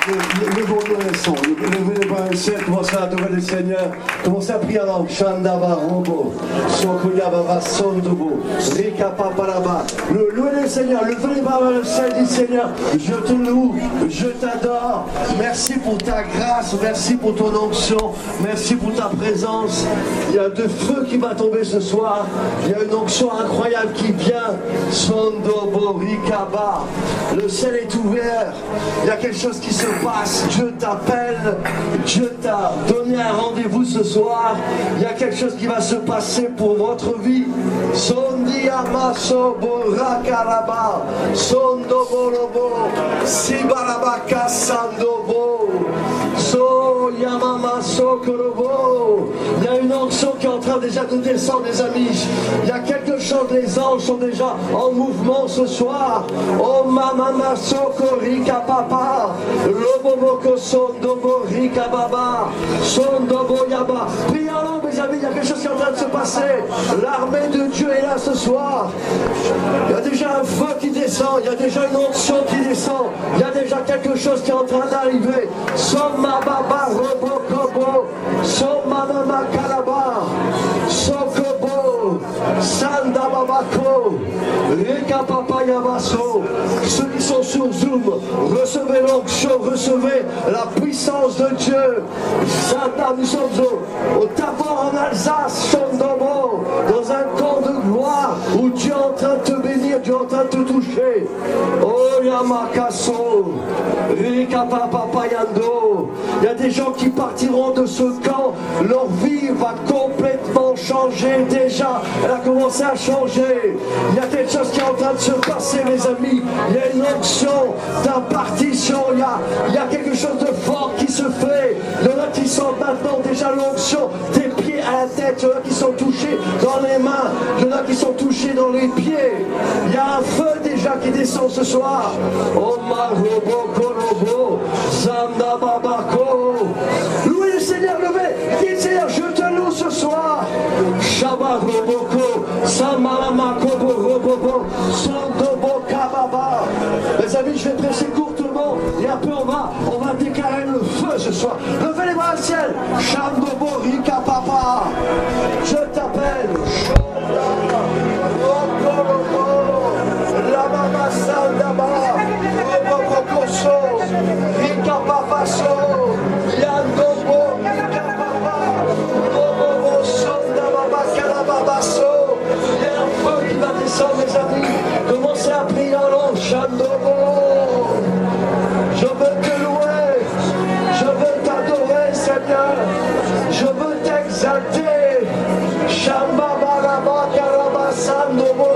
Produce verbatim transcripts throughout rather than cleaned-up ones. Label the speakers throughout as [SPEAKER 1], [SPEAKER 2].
[SPEAKER 1] Levons-nous un son, levez-nous un son, commencez à adorer le Seigneur, commencez à prier en langue, Shandaba Robo, Sokuyababa Sondobo, Rika Papalaba. Louez le Seigneur, levez les mains vers le ciel, dit Seigneur, je te loue, je t'adore, merci pour ta grâce, merci pour ton onction, merci pour ta présence. Il y a de feu qui va tomber ce soir, il y a une onction incroyable qui vient, Sondobo Rikaba, le ciel est ouvert, il y a quelque chose qui se passe, Dieu t'appelle, Dieu t'a donné un rendez-vous ce soir, il y a quelque chose qui va se passer pour votre vie. Sondi Amasobo Rakaraba, Sondobo Lobo, Sibarabaka Sandobo, So Yamama Sokorobo. Il y a une onction qui est en train déjà de descendre, les amis. Il y a quelque chose, les anges sont déjà en mouvement ce soir. Oh Mama Sokorika Papa, Loboboko Sondobo Rika Baba, Sondobo Yaba. Priez en langue, mes amis, il y a quelque chose qui est en train de se passer. L'armée de Dieu est là ce soir. Il y a déjà un feu qui descend, il y a déjà une onction qui descend, il y a déjà quelque chose qui est en train d'arriver. Soma Baba Robokobo, Soma Mama Kalaba, Sokobo, Sanda Babako, Rika Papa Yabaso. Ceux qui sont sur Zoom, recevez l'onction, recevez la puissance de Dieu. Santa, nous sommes au, au Tabor en Alsace, Sondomo, dans un camp de gloire où Dieu est en train de te bénir, Dieu est en train de te toucher. Oh Yamakaso, Rika Papa Yando. Il y a des gens qui partiront de ce camp, leur vie va complètement changer déjà. Elle a commencé à changer. Il y a quelque chose qui est en train de se passer, mes amis. Il y a une onction d'impartition. Il y a, il y a quelque chose de fort qui se fait. Il y en a qui sentent maintenant déjà l'onction des pieds à la tête. Il y en a qui sont touchés dans les mains. Il y en a qui sont touchés dans les pieds. Il y a un feu déjà qui descend ce soir. Oh Marobo Korobo, Zanda Babako. Louez le Seigneur, levez. Dites Seigneur, je te loue ce soir. Shabba Roboko, Samalama Kobo Robobo, Sondobo Kababa. Mes amis, je vais prêcher courtement et après on va, on va déclarer le feu ce soir. Levez les bras au ciel. Shandobo Rika Papa. Je t'appelle. La Mama Sandaba, Robobo Koso, Rika Papa So, Yandobo Rika Papa, Robobo Sondaba Kalababa So. Il y a un feu qui va descendre, mes amis. Commencez à prier en langue, Shandobo. Je veux te louer, je veux t'adorer, Seigneur. Je veux t'exalter. Shamba Baraba Karaba Sandobo.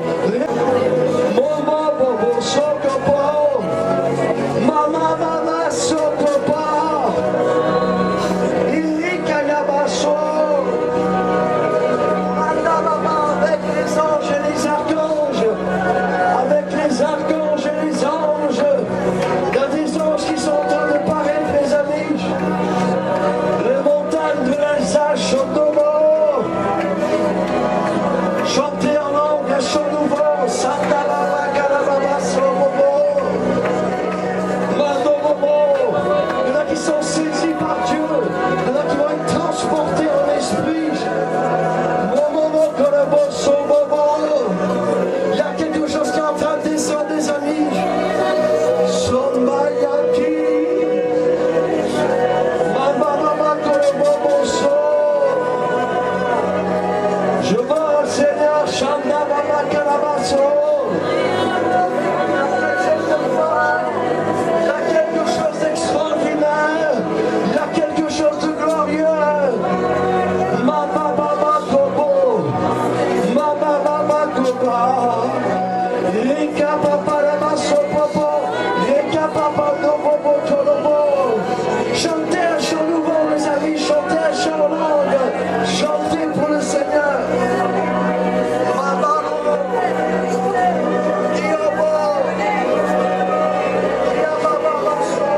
[SPEAKER 1] Momo Bobo Sokopo. Mama Mama Sokopa. Ilika Yabaso. Avec les anges et les archanges, avec les archanges et les anges, il y a des anges qui sont en train de paraître, mes amis. Les montagnes de l'Alsace, Chondomo. Chantez en langue, un chant nouveau, Sandalaba, Kalababa, Sobobo, Mandobobo. Il y en a qui sont saisis par Dieu, il y en a qui vont être transportés en esprit. Momomo, Kolobo, Sobobo. Il y a quelque chose qui est en train de descendre, des amis. Sombayaki. Mama, mama, Kolobo, So. Je veux, Seigneur, Shanda, Mama, Kalabaso. Il y a quelque chose d'extraordinaire. Il y a quelque chose de glorieux. Mama, mama, Kobo. Mama, mama, Koba. Rika, papa, lama, sopopo. Rika, papa, no, bobo, tolobo. Chantez un chant nouveau, mes amis. Chantez un chant en langue. Chantez pour le Seigneur. Mama, Iobo. Yababa,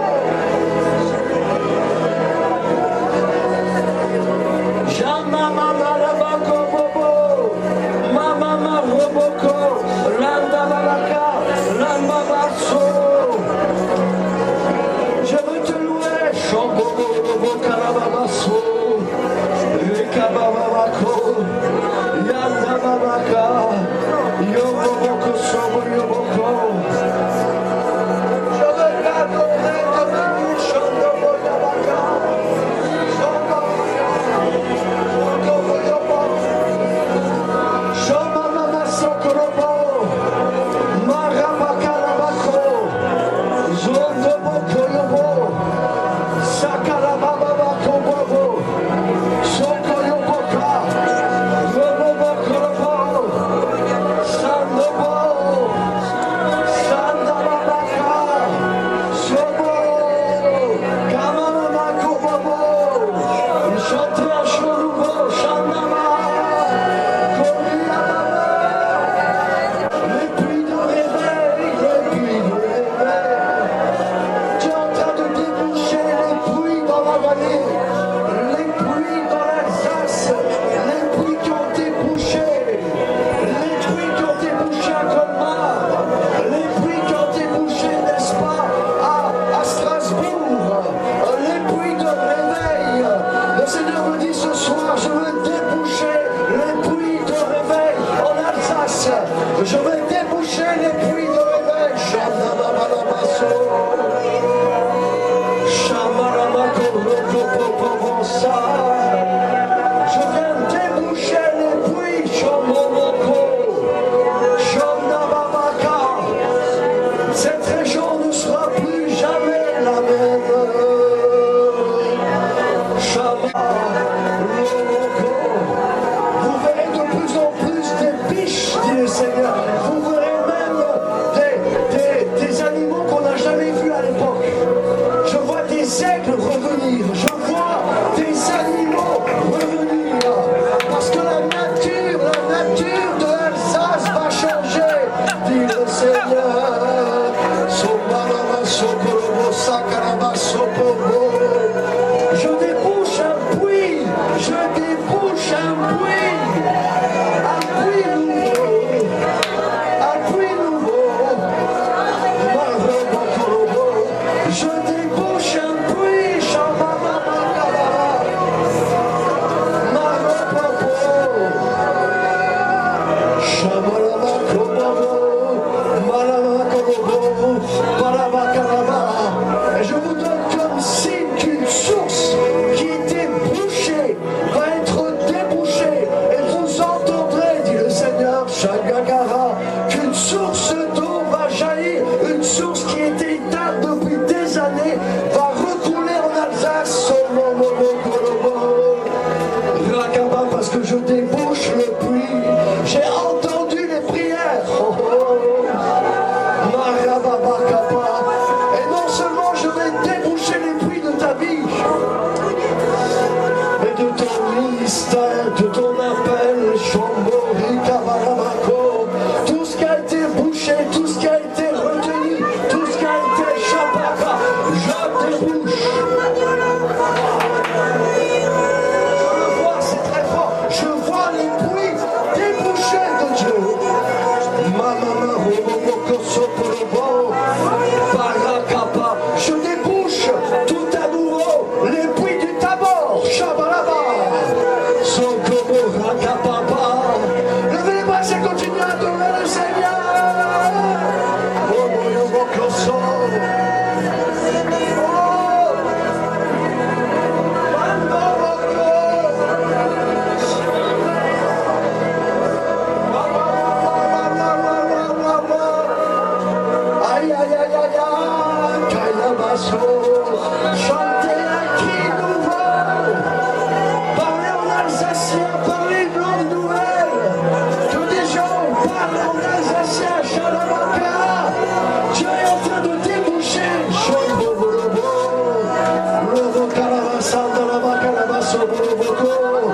[SPEAKER 1] Jama, mama, labako, bobo. Mama, mama, roboko. Landa, babaka. Lamba, baso. des aigles revenir, je vois des animaux revenir, parce que la nature, la nature de l'Alsace va changer, dit le Seigneur. Je débouche un puits, je débouche un puits, un puits nouveau, un puits nouveau. Je débouche un puits, Shamamamakabara, Marapopo, Shamalamakobobo, Malamakobobo, Parabakaraba. Et je vous donne comme signe qu'une source qui était bouchée va être débouchée. Et vous entendrez, dit le Seigneur, Shagagara, qu'une source d'eau va jaillir, une source qui était éteinte depuis des années va recouler en Alsace. Parce que je débouche le puits. J'ai entendu les prières. Oh, oh. Marababakapa. Et non seulement je vais déboucher les puits de ta vie, mais de ton ministère, de ton appel, Shambori Kabaramako. Tout ce qui a été bouché, tout ce qui a été retenu, tout ce qui a été Shabaka, je débouche. C'est très fort. Je vois les puits débouchés de Dieu. Je débouche tout à nouveau les puits du Tabor. Shabalaba. Sokobo Rakapapa. Levez les bras et continuez à adorer le Seigneur. Aïe, aïe, aïe, aïe, aïe, Kayabaso, chantez un cri nouveau, parlez en alsacien, parlez une langue nouvelle, que des gens parlent en alsacien, Shalamaka, Dieu est en train de déboucher, Shambobolobo, Lobo Kalavasa, Dalaba Kalavaso, Boloboko,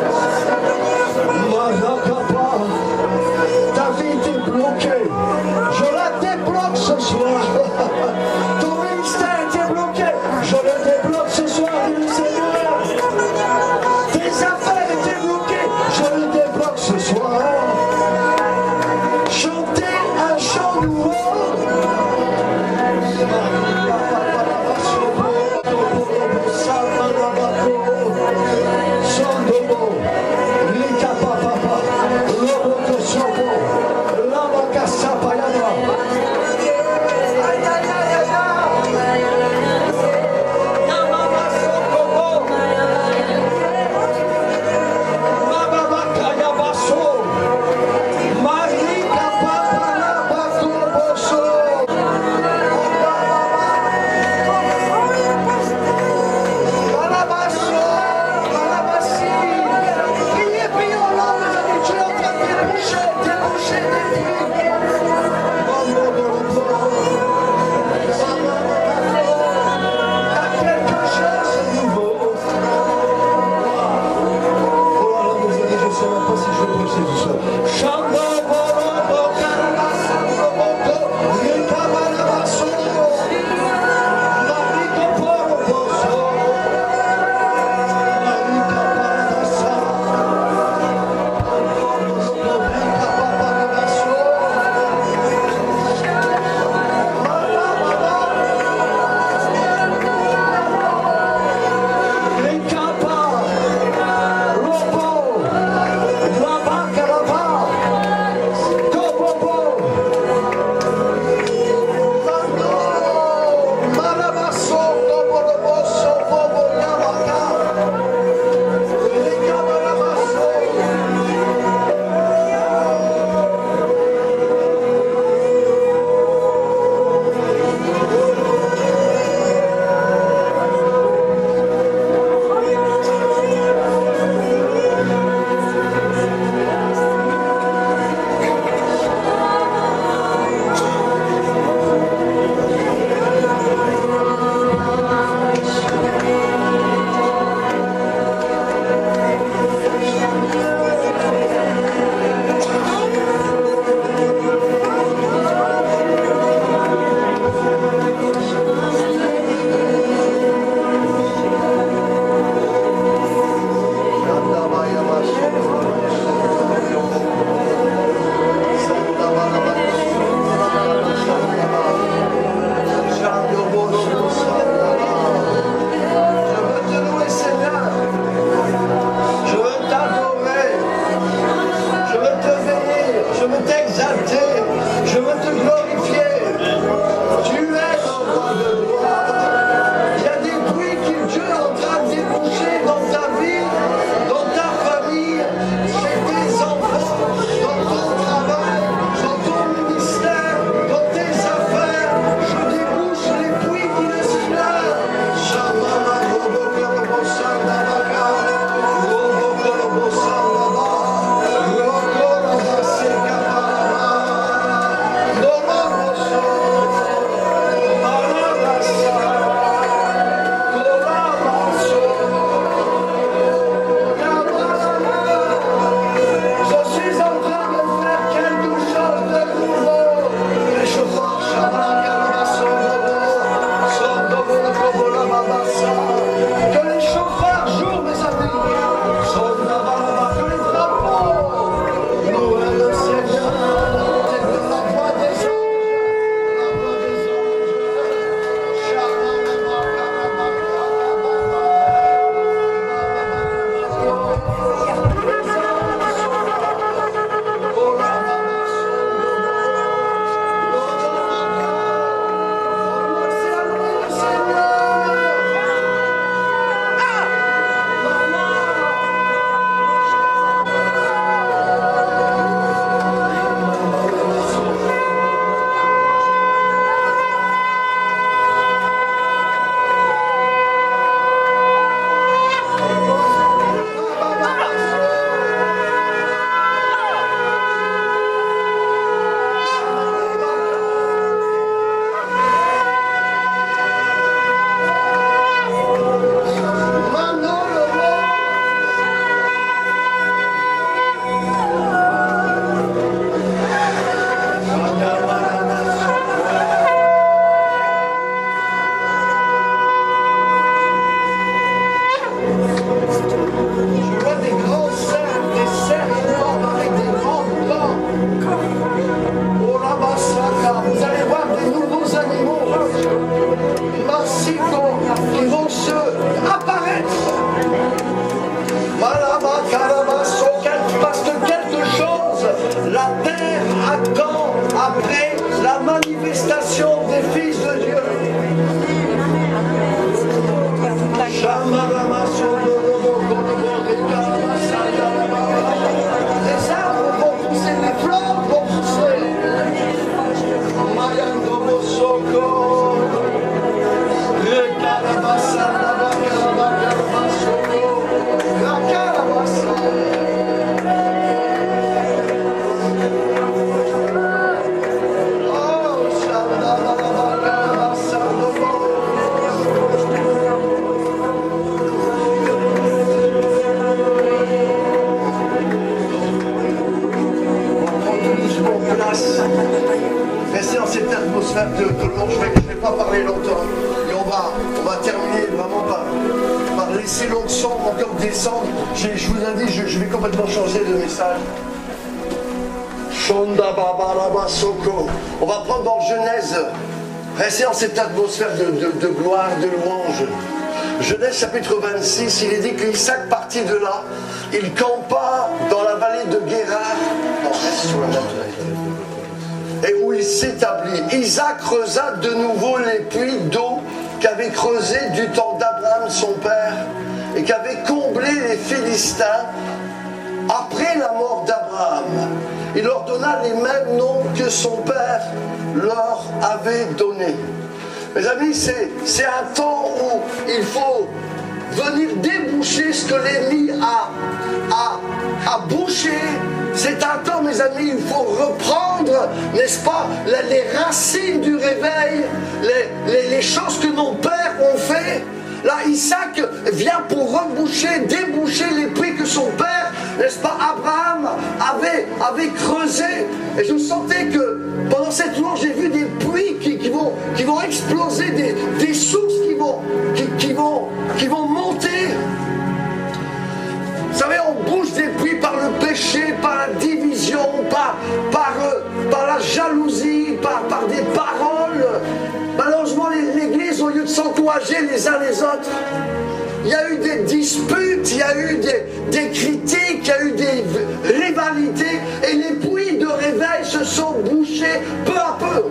[SPEAKER 1] Marakapa, ta vie était bloquée, je la débloque ce soir. Ton ministère était bloqué. manifestation des fils de Dieu. Les arbres vont pousser, les plantes vont pousser. Mayando Bosoko, Rekalabasa, Labakalabasoko, Rakalabasa. Oh, Shandalabakalabasa, restez dans cette atmosphère de, de louange. Je ne vais pas parler longtemps. Et on va, on va terminer vraiment par, par laisser l'onction encore descendre. Je, je vous ai dit, je, je vais complètement changer de message. On va prendre dans Genèse. Restez dans cette atmosphère de, de, de gloire, de louange. Genèse chapitre vingt-six, il est dit qu'Isaac partit de là. Il campa dans la vallée de Guérar. Non, reste sur la montagne. Et où il s'établit. Isaac creusa de nouveau les puits d'eau qu'avait creusé du temps d'Abraham son père et qu'avait comblé les Philistins après la mort d'Abraham. Il leur donna les mêmes noms que son père leur avait donnés. Mes amis, c'est, c'est un temps où il faut venir déboucher ce que l'ennemi a, a, a bouché. C'est un temps, mes amis, il faut reprendre, n'est-ce pas, les, les racines du réveil, les, les, les choses que nos pères ont fait. Là, Isaac vient pour reboucher, déboucher les puits que son père, n'est-ce pas, Abraham avait, avait creusé. Et je sentais que pendant cette louange, j'ai vu des puits qui, qui, vont, qui vont exploser, des, des sources qui vont, qui, qui, vont, qui vont monter. Vous savez, on bouge des puits par le péché, par la division, par, par, euh, par la jalousie, par, par des paroles. Malheureusement, l'Église, au lieu de s'encourager les uns les autres, il y a eu des disputes, il y a eu des, des critiques, il y a eu des rivalités, et les puits de réveil se sont bouchés peu à peu.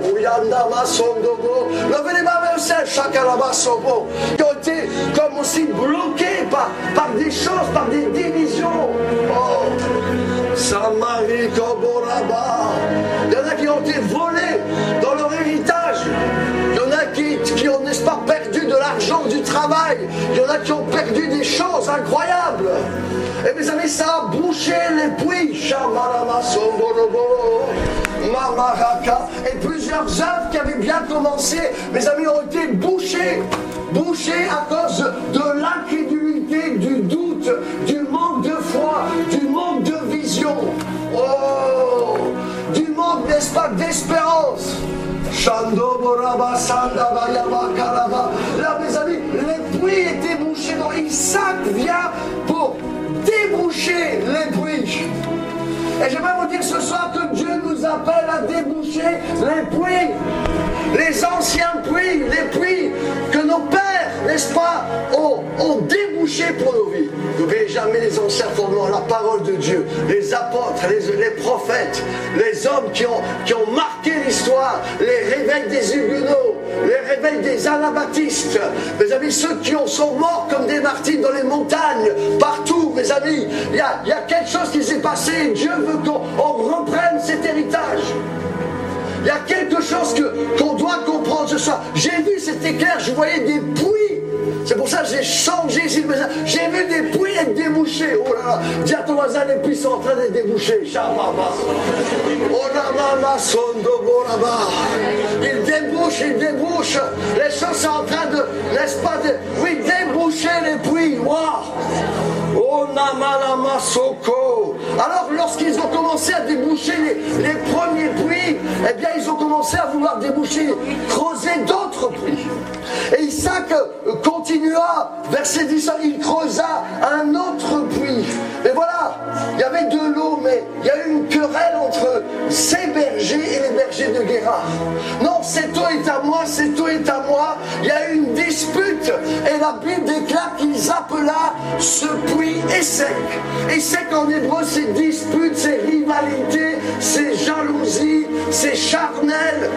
[SPEAKER 1] Qui ont été comme aussi bloqués par, par des choses, par des divisions. Oh, Samari Koboraba. Il y en a qui ont été volés dans leur héritage. Il y en a qui, qui ont, n'est-ce pas, perdu de l'argent du travail. Il y en a qui ont perdu des choses incroyables. Et mes amis, ça a bouché les puits. Shamarama Somborobo, Mamaraka. Et plusieurs œuvres qui avaient bien commencé, mes amis, ont été bouchées. Bouchées à cause de l'incrédulité, du doute, du manque de foi, du manque de vision. Oh, du manque, n'est-ce pas, d'espérance. Là, mes amis, les puits étaient bouchés. Donc Isaac vient pour déboucher les puits. Et j'aimerais vous dire ce soir que Dieu nous appelle à déboucher les puits. Les anciens puits, les puits que nos pères, n'est-ce pas, ont, ont débouché pour nos vies. N'oubliez jamais les anciens fondements, la parole de Dieu, les apôtres, les, les prophètes, les hommes qui ont, qui ont marqué l'histoire, les réveils des Huguenots, les réveils des anabaptistes, mes amis, ceux qui ont, sont morts comme des martyrs dans les montagnes, partout, mes amis, il y a, il y a quelque chose qui s'est passé et Dieu veut qu'on on reprenne cet héritage. Il y a quelque chose que, qu'on doit comprendre ce soir. J'ai vu cet éclair, je voyais des puits. C'est pour ça que j'ai changé ici le message. J'ai vu des puits être débouchés. Oh là là, dis à ton voisin, les puits sont en train d'être débouchés. Il débouche, il débouche. Les choses sont en train de, n'est-ce pas, de, oui, déboucher les puits. Wow. Oh Namalama Soko. Alors lorsqu'ils ont commencé à déboucher les, les premiers puits, eh bien ils ont commencé à vouloir déboucher, creuser d'autres puits. Et Isaac continua, verset dix, il creusa un autre puits. Et voilà, il y avait de l'eau, mais il y a eu une querelle entre ces bergers et les bergers de Guérar. Non, cette eau est à moi, cette eau est à moi. Il y a eu une dispute et la Bible déclare qu'ils appela ce puits Essek. Essek en hébreu, c'est dispute, c'est rivalité, c'est jalousie, c'est charnel.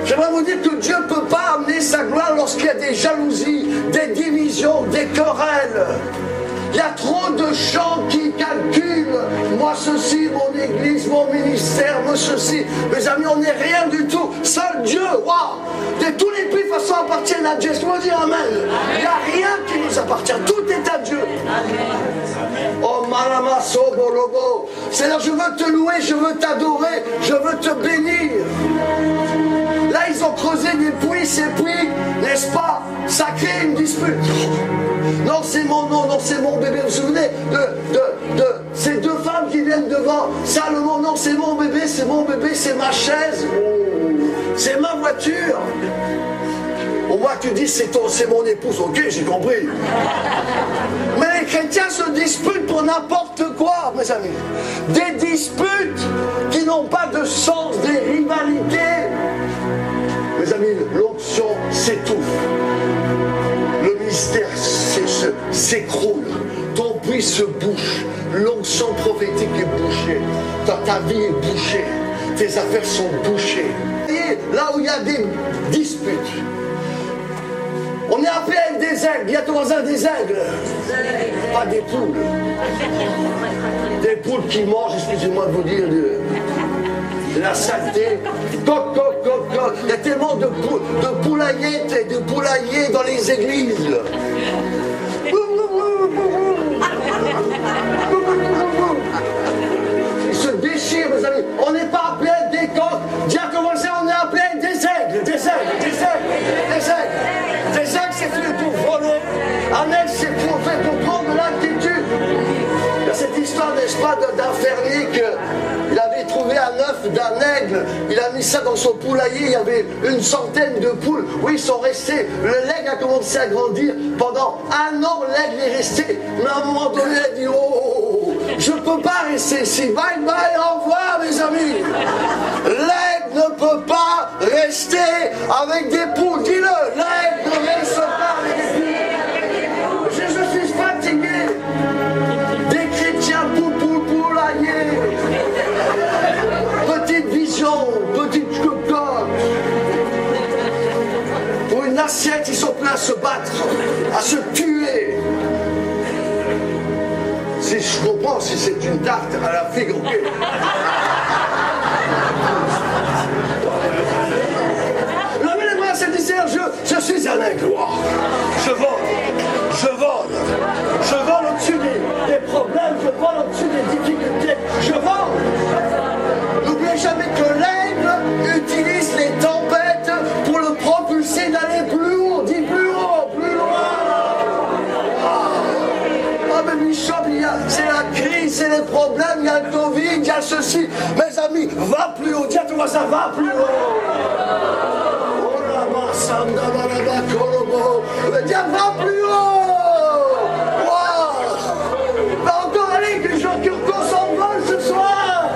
[SPEAKER 2] J'aimerais vous dire que Dieu ne peut pas amener sa gloire lorsqu'il y a des jalousies, des divisions, des querelles. Il y a trop de gens qui calculent. Moi ceci, mon église, mon ministère, moi ceci. Mes amis, on n'est rien du tout. Seul Dieu, waouh! De tous les pays, de toute façon, appartiennent à Dieu. Est-ce qu'on va dire amen? Il n'y a rien qui nous appartient. Tout est à Dieu. Oh, Malama Sobolobo. Seigneur, je veux te louer, je veux t'adorer, je veux te bénir. Là, ils ont creusé des puits, ces puits, n'est-ce pas? Ça crée une dispute. Non, c'est mon nom, non, c'est mon bébé. Vous vous souvenez de, de, de ces deux femmes qui viennent devant Salomon? Non, c'est mon bébé, c'est mon bébé, c'est ma chaise, c'est ma voiture. Au moins, tu dis, c'est mon épouse. Ok, j'ai compris. Mais les chrétiens se disputent pour n'importe quoi, mes amis. Des disputes qui n'ont pas de sens, des rivalités. Mes amis, l'onction s'étouffe. Le mystère s'écroule. Ton puits se bouche. L'onction prophétique est bouchée. Ta, ta vie est bouchée. Tes affaires sont bouchées. Et là où il y a des disputes, on est appelé à être des aigles. Il y a ton voisin des aigles. Pas des poules. Des poules qui mangent, excusez-moi de vous dire, de, de la saleté. Coq, coq, coq, coq. Il y a tellement de, pou, de poulaillettes et de poulaillers dans les églises. Ils se déchirent, mes amis. On n'est pas appelé à être des coqs. Dis à ton voisin, on est appelé à être des aigles. Des aigles, des aigles, des aigles. Des aigles, c'est fait pour voler. Un aigle, c'est pour, fait pour prendre de l'altitude. Il y a cette histoire, n'est-ce pas, d'un fermier qu'il avait trouvé un œuf d'un aigle. Il a mis ça dans son poulailler. Il y avait une centaine de poules. Oui, ils sont restés. L'aigle a commencé à grandir. Pendant un an, l'aigle est resté. Mais à un moment donné, il a dit, oh, je ne peux pas rester ici. Bye bye, au revoir, mes amis. L'aigle ne peut pas rester avec des poules. Dis-le, l'aigle ne reste pas avec des poules. Je, je suis fatigué. Des chrétiens poules, poules, poulaillers. Petite vision, petite cocotte. Pour une assiette, ils sont prêts à se battre, à se tuer. Si je comprends, si c'est une tarte à la figue, ok. Levez-les-moi, c'est dessert, je, je suis un aigle. Wow. Je vole, je vole, je vole au-dessus des, des problèmes, je vole au-dessus des difficultés, je vole. N'oubliez jamais que l'aigle utilise les tempêtes pour le propulser d'aller plus haut, dit plus haut, plus loin. Ah, mais Bishop, c'est la crise, c'est les problèmes, il y a le Covid, il y a ceci. Mes amis, va plus haut, dis à ton voisin, va plus haut. Oh là, ma sanda, malaba, korobo. Dis, va plus haut. Wow. Va encore aller, que les gens qui s'envolent ce soir.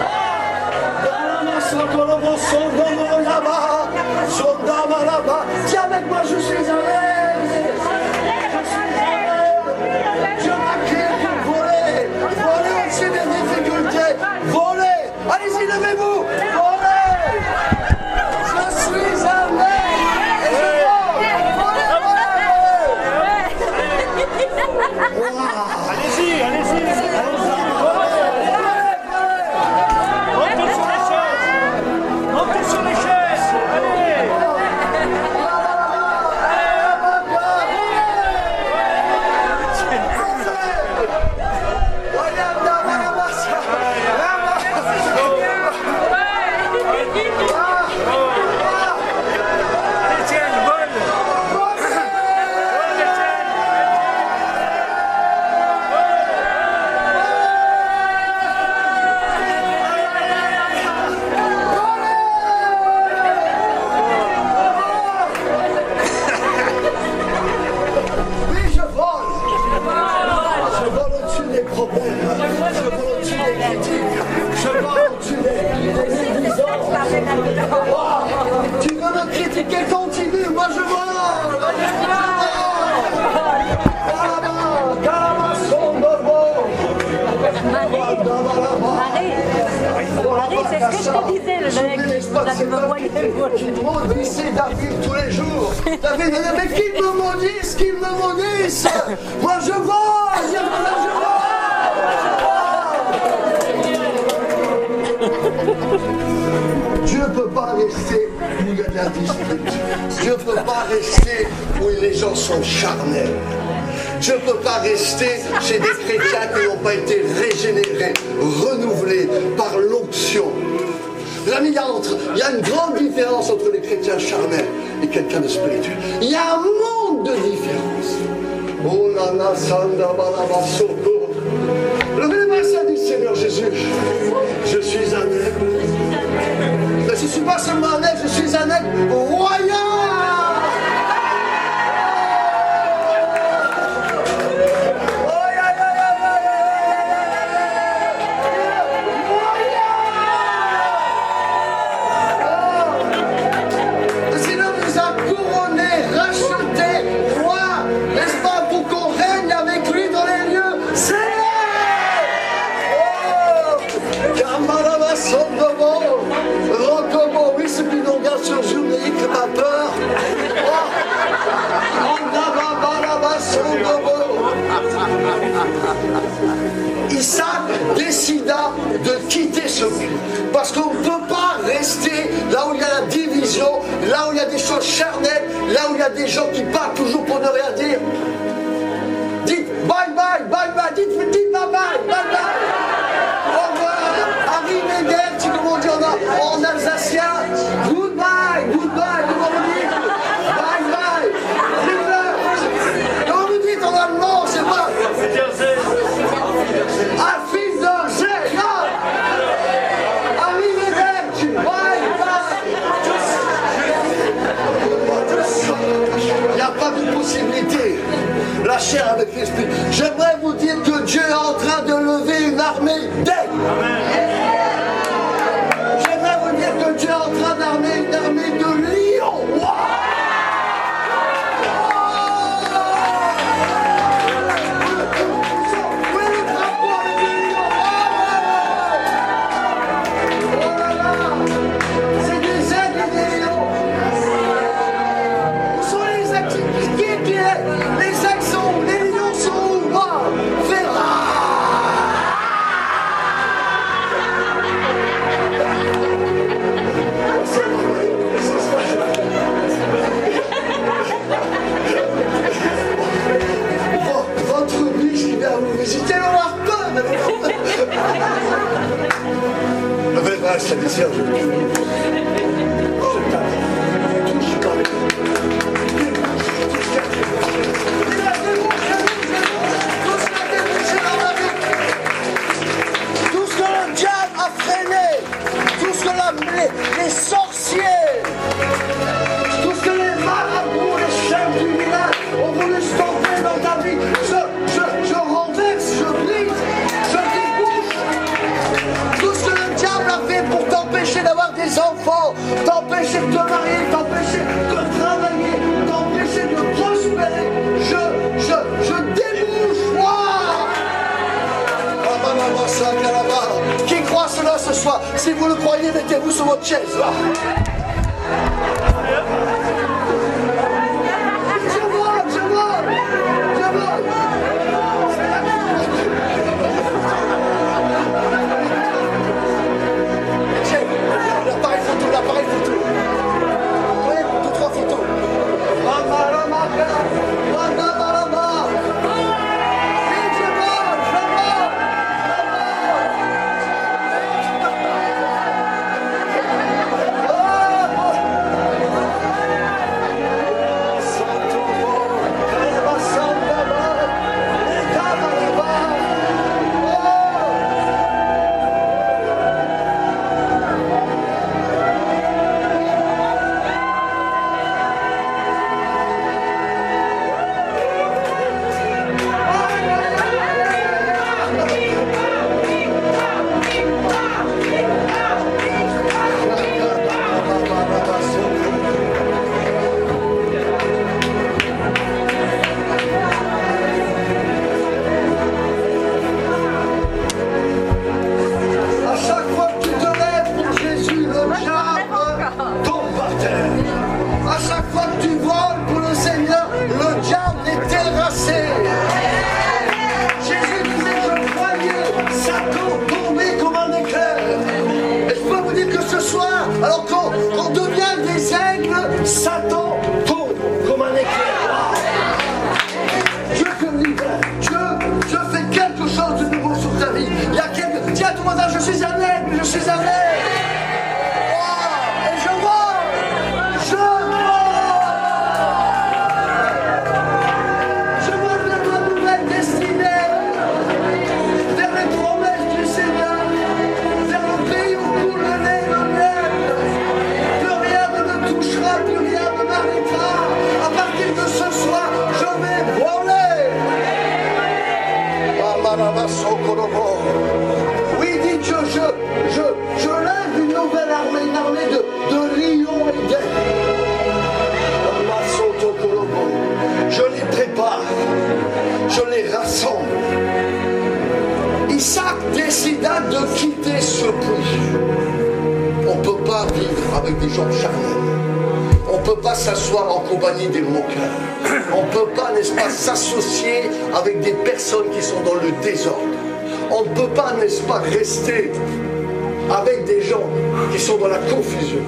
[SPEAKER 2] Dis avec moi, je suis un aigle. Je suis un aigle. Je m'acquitte pour voler. Voler au-dessus des difficultés. Voler. Allez-y, levez-vous. Voler. Je suis un aigle. Et je vole. Voler, voler, voler.
[SPEAKER 3] Allez-y, allez-y. Montez sur les chaises. Allez.
[SPEAKER 2] Tu veux me critiquer, continue, moi je vole.
[SPEAKER 4] Marie, Marie, c'est ce que je te disais, le mec.
[SPEAKER 2] c'est pas qui maudissait David tous les jours. David disait, mais qu'il me maudisse, qu'il me maudisse. Moi je vois, je vois. Dieu ne peut pas rester où il y a de la dispute. Dieu ne peut pas rester où les gens sont charnels. Dieu ne peut pas rester chez des chrétiens qui n'ont pas été régénérés, renouvelés par l'onction. L'ami, il y a entre, il y a une grande différence entre les chrétiens charnels et quelqu'un de spirituel. Il y a un monde de différence. Oh nana sanda balaba soko. Le bénédiction du Seigneur Jésus. Je suis un aigle. Mais je ne suis pas seulement un aigle, je suis un aigle royal. Isaac décida de quitter ce puits parce qu'on ne peut pas rester là où il y a la division, là où il y a des choses charnelles, là où il y a des gens qui parlent toujours pour ne rien dire. Dites bye bye, bye bye, dites, dites bye bye, bye bye. Au revoir, arrivederci, comme on dit en, en alsacien. Goodbye, goodbye, comment on dit? Bye bye. Comment vous dites en allemand, c'est pas. Il n'y a pas de possibilité. La chair avec l'esprit. J'aimerais vous dire que Dieu est en train de lever une armée d'aigles. J'aimerais vous dire que Dieu est en train d'armer une armée de lions. Wow. Ça dessert, je le tout ce que le diable a freiné, tout ce que la, les, les sorciers, tout ce que les marabouts, les chefs du village ont voulu stopper dans ta vie, je, je, je renverse, je brise, je débouche. Tout ce que le diable a fait pour t'empêcher d'avoir des enfants, t'empêcher de te marier, t'empêcher de travailler, t'empêcher de prospérer, je, je, je débouche, moi. Qui croit cela ce soir? Si vous le croyez, mettez-vous sur votre chaise, là. Je vole, je vole, je vole. L'appareil photo, l'appareil photo. Oui, deux, trois photos. Rama, rama, rama, rama. Oui, je vole, je vole, je vole. Oh! le diable est terrassé. Jésus disait, je croyais Satan tomber comme un éclair. Et je peux vous dire que ce soir, alors qu'on on devient des aigles, Satan tombe comme un éclair. Dieu te libère. Dieu, Dieu fait quelque chose de nouveau sur ta vie. Il y a quelque... Dis à tout le monde, je suis un aigle, je suis un aigle. Wow. Et je vois, je vois. Je vois vers ma nouvelle destinée, vers les promesses du Seigneur, vers le pays où coule le lait et le miel. Plus rien ne me touchera, plus rien ne m'arrêtera. À partir de ce soir, je vais voler. Oui, dit Dieu, je, je, je lève une nouvelle armée, une armée de, de lions et d'aigles. Je les prépare, je les rassemble. Isaac décida de quitter ce puits. On ne peut pas vivre avec des gens charnels. On ne peut pas s'asseoir en compagnie des moqueurs. On ne peut pas, n'est-ce pas, s'associer avec des personnes qui sont dans le désordre. On ne peut pas, n'est-ce pas, rester avec des gens qui sont dans la confusion.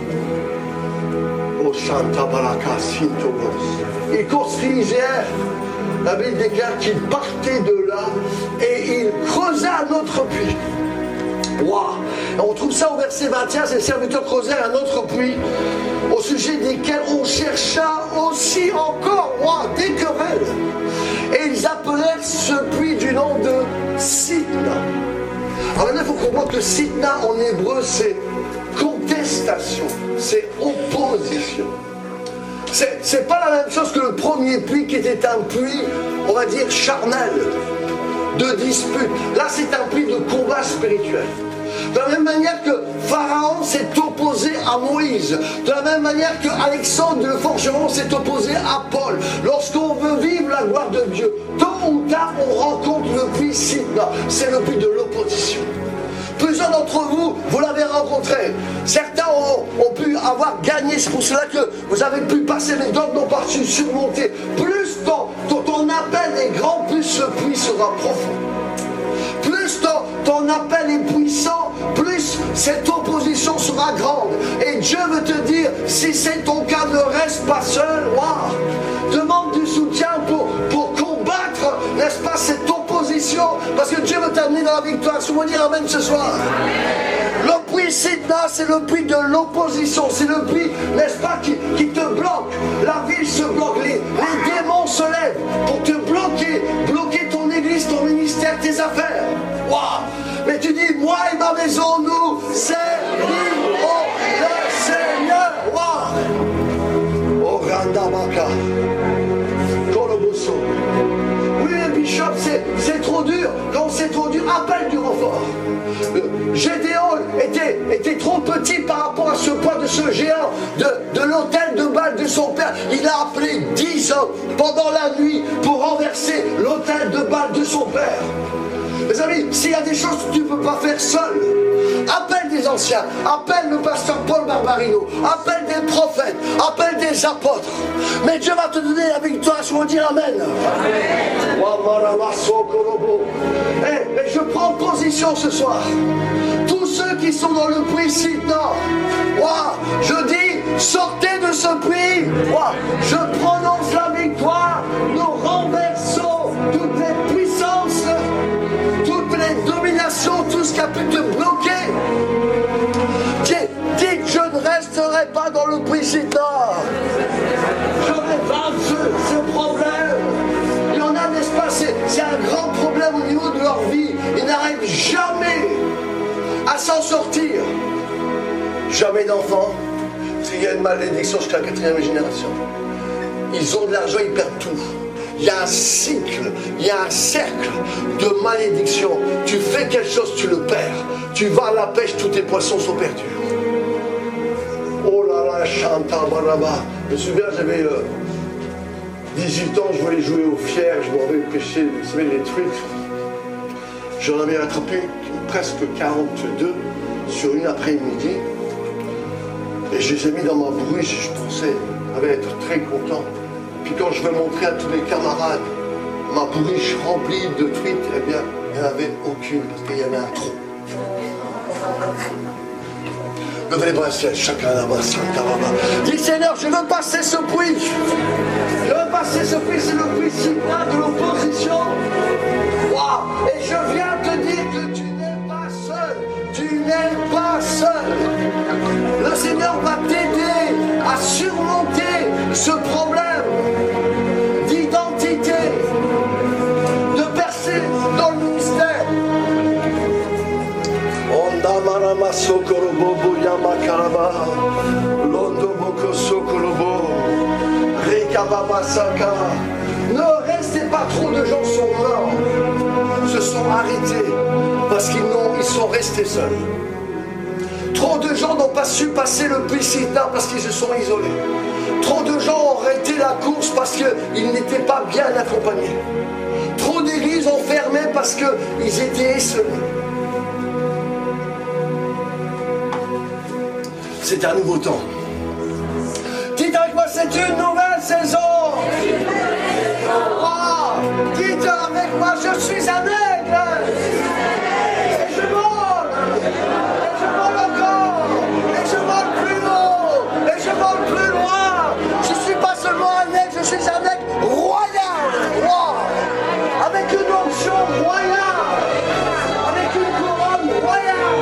[SPEAKER 2] Oh, Shanta Baraka, Sintobos. Ils construisirent, la Bible déclare qu'ils partaient de là et ils creusaient un autre puits. Wow. On trouve ça au verset vingt et un, ces serviteurs creusèrent un autre puits au sujet desquels on chercha aussi encore wow, des querelles. Et ils appelèrent ce puits du nom de Sitna. Alors maintenant, il faut comprendre que Sitna en hébreu, c'est contestation, c'est opposition. C'est, c'est pas la même chose que le premier puits qui était un puits, on va dire, charnel, de dispute. Là, c'est un puits de combat spirituel. De la même manière que Pharaon s'est opposé à Moïse, de la même manière que Alexandre le forgeron s'est opposé à Paul. Lorsqu'on veut vivre la gloire de Dieu, tôt ou tard, on rencontre le puits Sitna. C'est le puits de l'opposition. Plusieurs d'entre vous, vous l'avez rencontré. Certains ont, ont pu avoir gagné. C'est pour cela que vous avez pu passer, mais d'autres n'ont pas su surmonter. Plus ton, ton, ton appel est grand, plus ce puits sera profond. Plus ton, ton appel est puissant, plus cette opposition sera grande. Et Dieu veut te dire, si c'est ton cas, ne reste pas seul. Wow. Demande du soutien pour, pour combattre, n'est-ce pas, cette opposition. Parce que Dieu veut t'amener dans la victoire. Si vous dire amen ce soir. Le puits Sitna, c'est le puits de l'opposition. C'est le puits, n'est-ce pas, qui, qui te bloque. La ville se bloque. Les, les démons se lèvent pour te bloquer. Bloquer ton église, ton ministère, tes affaires. Wow. Mais tu dis, moi et ma maison, nous servirons le Seigneur. Wow. Oh, Randamaka. Koloboso. Oui, le bishop, c'est, c'est trop dur. Quand c'est trop dur, appelle du renfort. Gédéon était, était trop petit par rapport à ce poids de ce géant de, de l'autel de Baal de son père. Il a appelé dix hommes pendant la nuit pour renverser l'autel de Baal de son père. Mes amis, s'il y a des choses que tu ne peux pas faire seul, appelle des anciens, appelle le pasteur Paul Barbarino, appelle des prophètes, appelle des apôtres. Mais Dieu va te donner la victoire, si on dit amen. Hey, mais je prends position ce soir. Tous ceux qui sont dans le puits Sitna, wow, je dis, sortez de ce puits. Wow, je prononce la victoire. Nous renversons toutes les puissances, toutes les dominations, tout ce qui a pu te bloquer. Dis, dis que je ne resterai pas dans le puits Sitna. Je vais vaincre ce, ce problème. Il y en a, n'est-ce pas, c'est, c'est un grand problème au niveau de leur vie. Ils n'arrivent jamais à s'en sortir. Jamais d'enfants. Il y a une malédiction jusqu'à la quatrième génération. Ils ont de l'argent, ils perdent tout. Il y a un cycle, il y a un cercle de malédiction. Tu fais quelque chose, tu le perds. Tu vas à la pêche, tous tes poissons sont perdus. Oh là là, Shanta Baraba. Je me souviens, j'avais euh, dix-huit ans, je voulais jouer au fier, je m'en vais pêcher, vous savez, les trucs. J'en avais attrapé presque quarante-deux sur une après-midi. Et je les ai mis dans ma bouche, je pensais, j'allais être très content. Puis quand je vais montrer à tous mes camarades ma bourriche remplie de truites, eh bien, il n'y en avait aucune, parce qu'il y en a trop. Levez les bras, chacun là-bas, dis Seigneur, je veux passer ce puits. Je veux passer ce puits, c'est le puits si plat de l'opposition. Wow. Et je viens te dire que tu n'es pas seul. Tu n'es pas seul. Le Seigneur va t'aider à surmonter ce problème d'identité, de percer dans le ministère. Ondamarama sokorobo boyama karaba, londo boko sokorobo, rekababa saka. Ne restez pas, trop de gens sont morts, se sont arrêtés parce qu'ils n'ont, ils sont restés seuls. Trop de gens n'ont pas su passer le Piscina parce qu'ils se sont isolés. Trop de gens ont arrêté la course parce qu'ils n'étaient pas bien accompagnés. Trop d'églises ont fermé parce qu'ils étaient esselés. C'est un nouveau temps. Dites avec moi, c'est une nouvelle saison. Oh, dites avec moi, je suis un aigle. Et je vole. Et je vole encore. Et je vole plus haut. Et je vole plus loin. Je ne suis pas seulement un aigle, je suis un aigle royal. Wow. Avec une onction royale. Avec une couronne royale.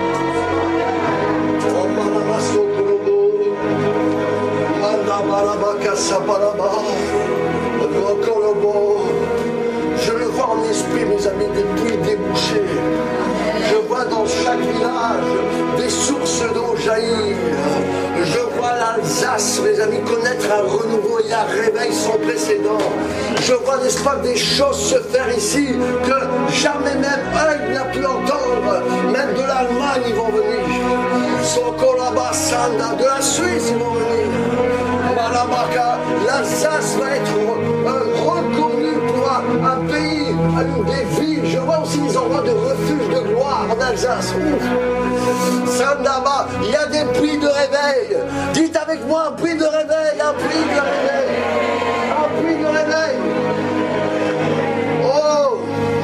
[SPEAKER 2] Je le vois en esprit, mes amis, des puits débouchés. Je vois dans chaque village des sources d'eau jaillir. Je vois l'Alsace, mes amis, connaître un renouveau et un réveil sans précédent. Je vois, n'est-ce pas, des choses se faire ici que jamais même œil n'a pu entendre. Même de l'Allemagne, ils vont venir. Sokolabasanda, de la Suisse, ils vont venir. L'Alsace va être euh, reconnue pour un, un pays, une des villes. Je vois aussi des endroits de refuge de gloire en Alsace. Sandaba, il y a des puits de réveil. Dites avec moi, un puits de réveil, un puits de réveil. Un puits de réveil. Oh,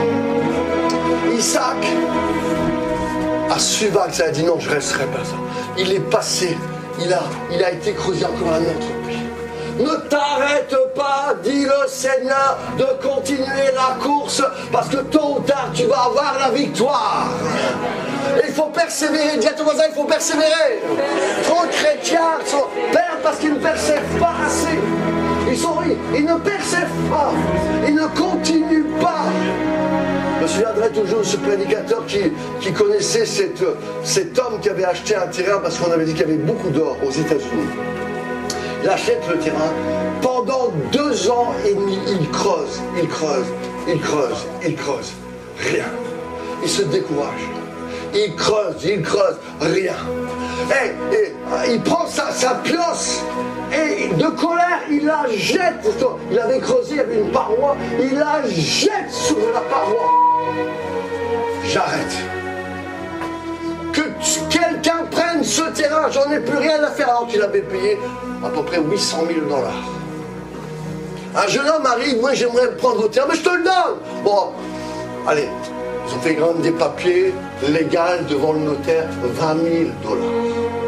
[SPEAKER 2] Isaac a su vaincre, ça a dit non, je ne resterai pas ça. Il est passé, il a, il a été creusé encore un autre puits. Ne t'arrête pas, dit le Seigneur, de continuer la course, parce que tôt ou tard, tu vas avoir la victoire. Et il faut persévérer. Dis à ton voisin, il faut persévérer. Trop de chrétiens sont perdent parce qu'ils ne persévèrent pas assez. Ils, sont, ils, ils ne persévèrent pas. Ils ne continuent pas. Je me souviendrai toujours de ce prédicateur qui, qui connaissait cette, cet homme qui avait acheté un terrain parce qu'on avait dit qu'il y avait beaucoup d'or aux États-Unis. Il achète le terrain. Pendant deux ans et demi, il creuse, il creuse, il creuse, il creuse. Rien. Il se décourage. Il creuse, il creuse, rien. Et, et il prend sa, sa pioche et de colère, il la jette. Il avait creusé, il y avait une paroi. Il la jette sur la paroi. J'arrête. Que quelqu'un prenne ce terrain, j'en ai plus rien à faire. Alors qu'il avait payé à peu près huit cent mille dollars. Un jeune homme arrive, moi j'aimerais prendre le terrain, mais je te le donne. Bon, allez, ils ont fait grande des papiers légaux devant le notaire, vingt mille dollars.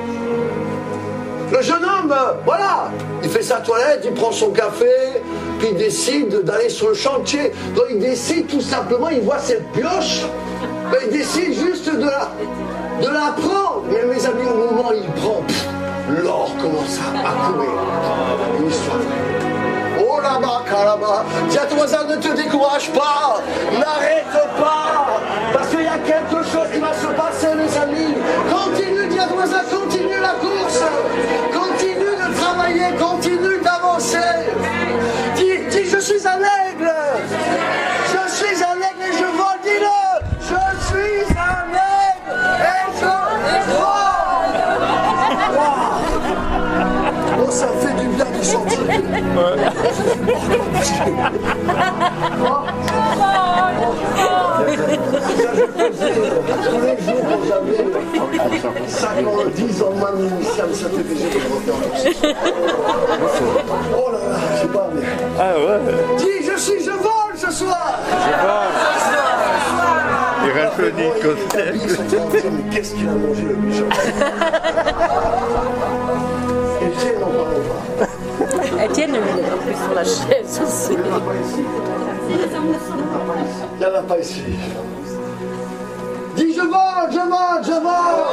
[SPEAKER 2] Le jeune homme, euh, voilà, il fait sa toilette, il prend son café, puis il décide d'aller sur le chantier. Donc il décide tout simplement, il voit cette pioche, ben, il décide juste de la, de la prendre. Mais mes amis, au moment où il prend, pff, l'or commence à courir. Une histoire. Oh là-bas, là-bas. Dis à ton voisin, ne te décourage pas. N'arrête pas. Parce qu'il y a quelque chose qui va se passer, mes amis. Continue, dis à ton voisin, continue la course. Continue de travailler, continue d'avancer. Dis, dis, je suis un aigle. Je suis un aigle et je vole, dis-le. Je suis un aigle et je vole. Wow. Oh, ça fait du bien de sentir. Tous les jours, quand j'avais cinquante, dix ans de ma ministère, ça fait plaisir de refaire. Oh là là, je sais pas, mais
[SPEAKER 4] Ah ouais.
[SPEAKER 2] Dis, je suis, je vole ce soir.
[SPEAKER 4] Il rajeunit
[SPEAKER 2] Bon,
[SPEAKER 4] comme
[SPEAKER 2] il est habillé, son trente, mais qu'est-ce qu'il a mangé le bichon? Étienne, on parle pas.
[SPEAKER 5] Étienne, il est plus sur la chaise aussi.
[SPEAKER 2] Il n'y en a pas ici. Il n'y en a pas ici. Dis, je vole, je vole, je vole.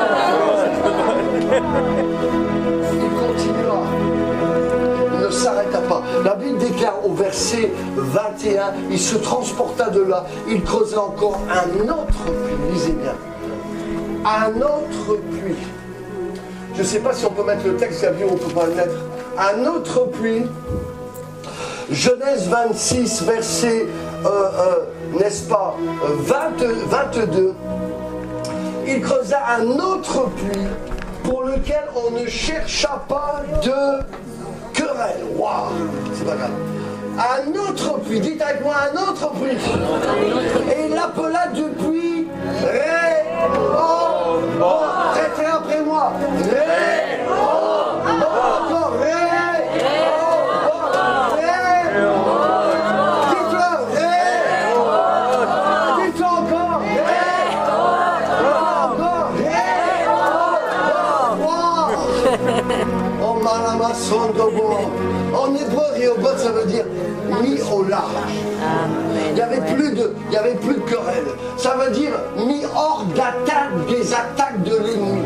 [SPEAKER 2] Il continuera. Il ne s'arrêta pas. La Bible déclare au verset vingt et un, il se transporta de là, il creusa encore un autre puits. Lisez bien. Un autre puits. Je ne sais pas si on peut mettre le texte, Gabriel, on ne peut pas le mettre. Un autre puits. Genèse vingt-six, verset, euh, euh, n'est-ce pas, vingt, vingt-deux. Il creusa un autre puits pour lequel on ne chercha pas de querelle. Waouh, c'est pas grave. Un autre puits, dites avec moi, un autre puits. Et il l'appela depuis Ré, oh, oh, très très après moi. Ré, oh, oh, encore Ré, oh, oh, Ré, oh. Dites-le, Ré, oh. Dites-le encore, Ré, oh, encore Ré, oh, oh. Oh, Malamason-Dobo. En hébreu, Rehoboth, ça veut dire mis au large. Il n'y avait plus de, il y avait plus de querelle. Ça veut dire mis hors d'attaque des attaques de l'ennemi.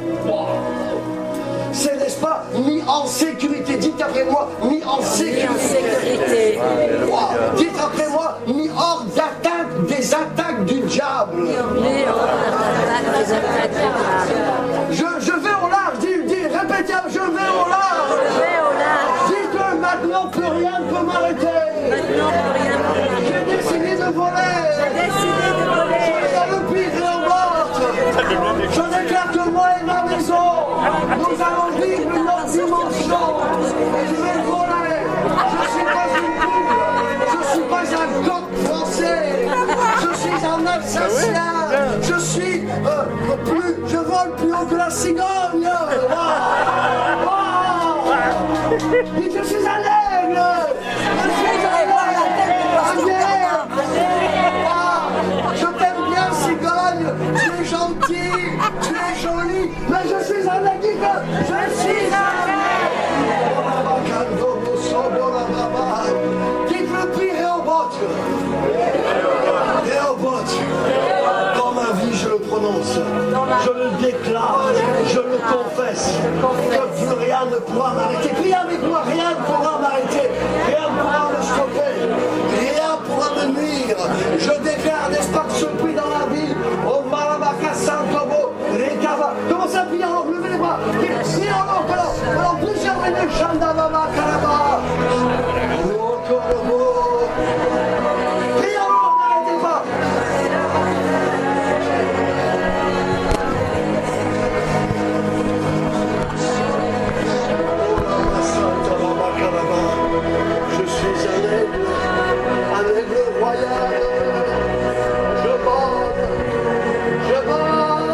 [SPEAKER 2] C'est, n'est-ce pas, mis en sécurité. Dites après moi, mis en sécurité. Wow. Dites après moi, mis hors d'attaque des attaques du diable. Je, je vais au large. Dis, dis, répétez, je vais au large. Dites-le, maintenant plus rien ne peut m'arrêter. J'ai décidé de voler. Je vais dans le puits de Rehoboth. Je déclare que moi et ma maison, nous allons vivre une autre dimension. Et je vais voler. Je ne suis pas une poule. Je ne suis pas un coq français. Je suis un Alsacien. Je suis euh, plus, je vole plus haut que la cigogne. Wow. Wow. Et je suis un aigle. Je suis un aigle. Wow. Je t'aime bien, cigogne. Tu es gentil, tu es joli, mais je suis un aigle. Je suis un aigle. Dites le prix Rehoboth. Rehoboth. Dans ma vie, je le prononce. Je le déclare. Je le confesse. Que plus rien ne pourra m'arrêter. Priez avec moi, rien ne pourra m'arrêter. Rien ne pourra me stopper. Rien ne pourra me nuire. Je déclare, n'est-ce pas, que ce puits dans la ville, au Marabaka Santobo, Rekava. Commencez à prier en langue, levez les bras. Priez en langue, alors, alors plusieurs minutes, Chandababa, Karaba. Priez en langue, n'arrêtez pas. Je suis un aigle, un aigle royal. Je vole, je vole.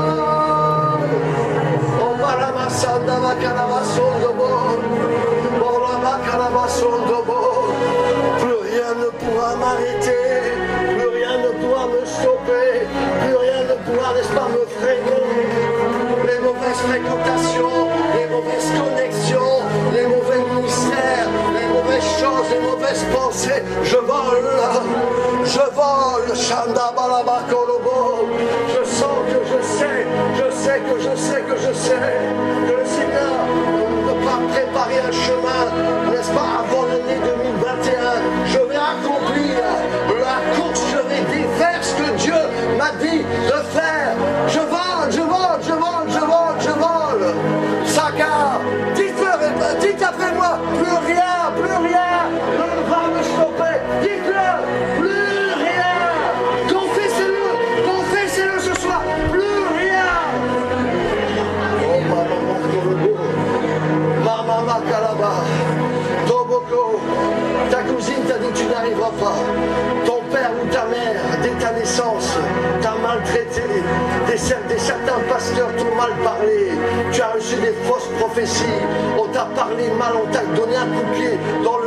[SPEAKER 2] On va la massanda, ma canavasson de bord. On la ma canavasson de bord. Plus rien ne pourra m'arrêter, plus rien ne pourra me stopper, plus rien ne pourra, n'est-ce pas, me freiner. Les mauvaises fréquentations, les mauvaises connexions, les mauvais ministères, les mauvaises choses, les mauvaises pensées, je vole, je vole, Shanda Balaba Kolobo. Je sens que je sais, je sais que je sais que je sais que le Seigneur ne va préparer un chemin, n'est-ce pas, avant l'année deux mille vingt et un. Je vais accomplir la course, je vais défaire ce que Dieu m'a dit de faire. Je vole, je vole, je vole, je vole, je vole. Saka, dites-le, dites après moi, plus rien, plus rien ne va me stopper. Dites-le, plus rien. Confessez-le, confessez-le ce soir, plus rien. Oh, maman, Kolobo, maman, Kalaba, Toboko, ta cousine t'a dit tu n'arriveras pas. Ton père ou ta mère, dès ta naissance, t'a maltraité. Des, des, certains pasteurs t'ont mal parlé. Tu as reçu des fausses prophéties. On t'a parlé mal, on t'a donné un coup de pied dans le dos,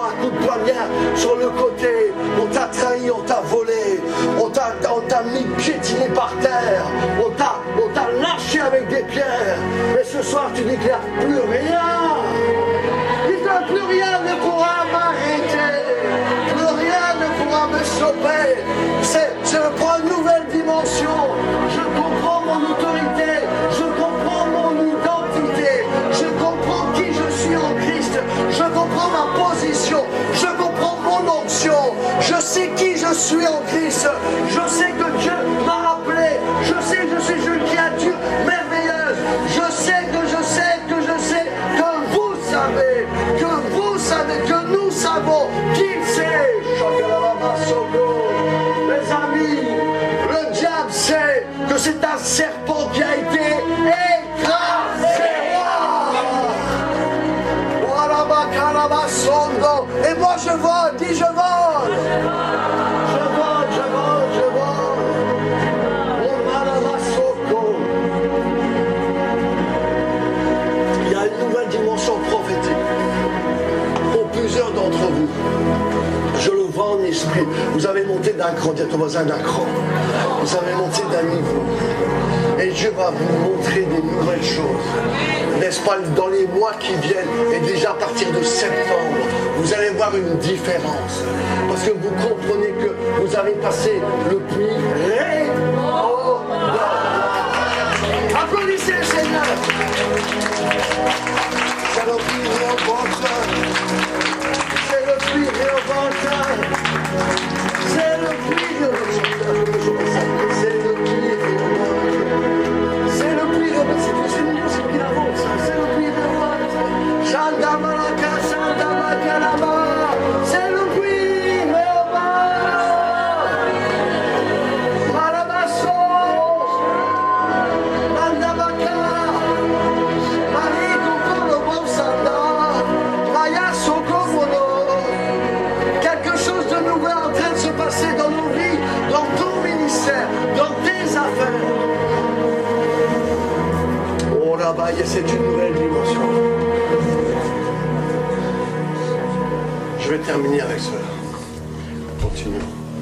[SPEAKER 2] un coup de poignard sur le côté. On t'a trahi, on t'a volé. On t'a, on t'a mis piétiné par terre. On t'a, on t'a lâché avec des pierres. Mais ce soir, tu déclares plus rien. Dis-toi, plus rien ne pourra m'arrêter. Plus rien ne pourra me stopper. C'est, je prends une nouvelle dimension. Je comprends mon autorité. Je comprends mon identité. Je comprends qui je suis en Christ. Je comprends ma position. Je comprends mon onction. Je sais qui je suis en Christ. Je sais que Dieu m'a appelé. Je sais que je suis une créature merveilleuse. Je sais que je sais que je sais que vous savez, que vous savez, que nous savons qu'il sait. Les amis, le diable sait que c'est un serpent qui a été écrasé. Et moi je vole, dis je vole. Je vole, je vole, je vole. Il y a une nouvelle dimension prophétique pour plusieurs d'entre vous. Je le vois en esprit. Vous avez monté d'un cran, dites à ton voisin d'un cran. Vous avez monté d'un niveau. Et Dieu va vous montrer des nouvelles choses. N'est-ce pas, dans les mois qui viennent, et déjà à partir de septembre, vous allez voir une différence. Parce que vous comprenez que vous avez passé le puits Ré. Oh, applaudissez le Seigneur. C'est le puits Réhoboth. C'est le puits Réhoboth. C'est le puits Réhoboth. C'est le puits Réhoboth. C'est le puits Réhoboth. C'est une musique qui avance. C'est le puits Réhoboth. Chandamalaka, Chandamalaka. C'est le puits Réhoboth. Marabasso. Mandabaka. Marie Kokoro Bonsanda. Maya Sokomono. Quelque chose de nouveau est en train de se passer dans nos vies, dans ton ministère, dans tes affaires. Oh là-bas, c'est une nouvelle dimension. Je vais terminer avec cela. Continuons.